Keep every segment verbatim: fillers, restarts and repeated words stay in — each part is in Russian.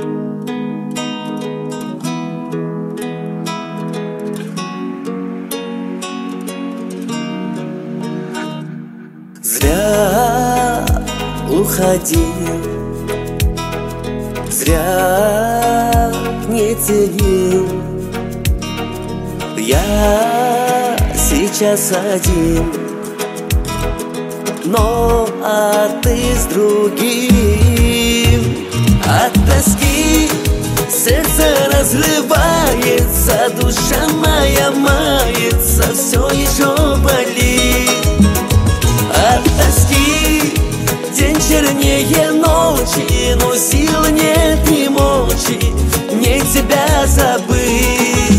Зря уходил, зря не ценил. Я сейчас один, но а ты с другим. От тоски сердце разрывается, душа моя мается, все еще болит. От тоски день чернее ночи, но сил нет ни мочи мне тебя забыть.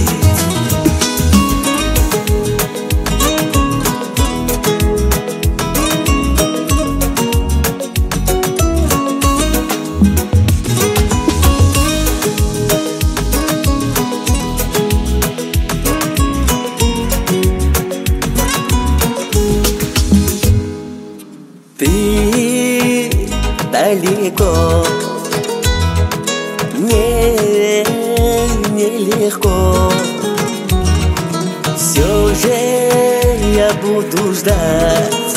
Ты далеко, мне нелегко, все же я буду ждать,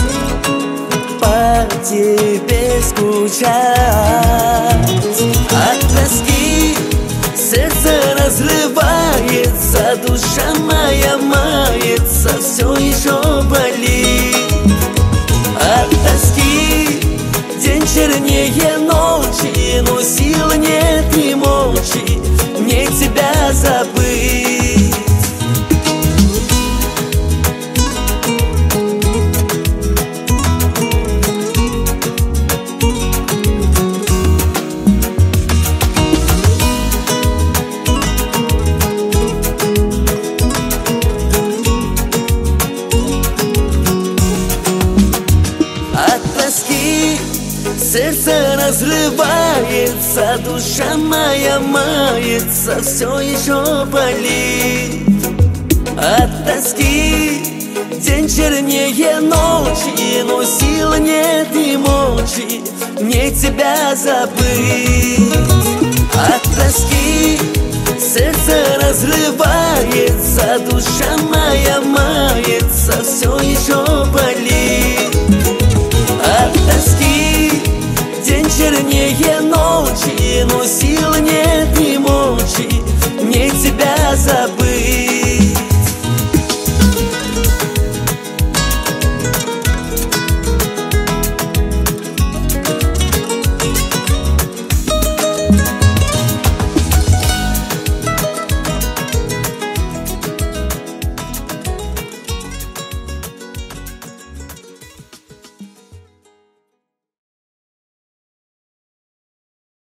по тебе скучать. От тоски сердце разрывается, душа моя мается, все еще болит. От тоски день чернее ночи, но сил нет ни мочи мне тебя забыть. Сердце разрывается, душа моя мается, все еще болит. От тоски день чернее ночи, но сил нет ни мочи мне тебя забыть. От тоски сердце разрывается, душа моя мается, все еще болит. От тоски день чернее ночи, но сил нет